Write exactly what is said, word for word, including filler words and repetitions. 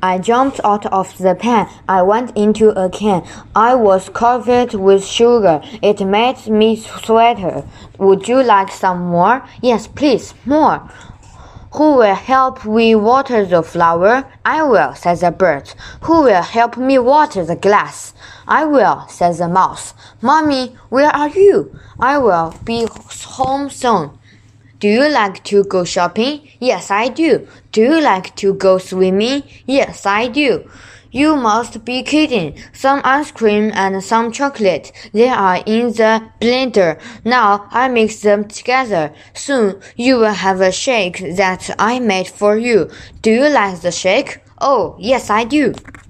I jumped out of the pen. I went into a can. I was covered with sugar. It made me sweater. Would you like some more? Yes, please, more. Who will help me water the flower? I will, said the bird. Who will help me water the glass? I will, said the mouse. Mommy, where are you? I will be home soon. Do you like to go shopping? Yes, I do. Do you like to go swimming? Yes, I do. You must be kidding. Some ice cream and some chocolate. They are in the blender. Now I mix them together. Soon you will have a shake that I made for you. Do you like the shake? Oh, yes, I do.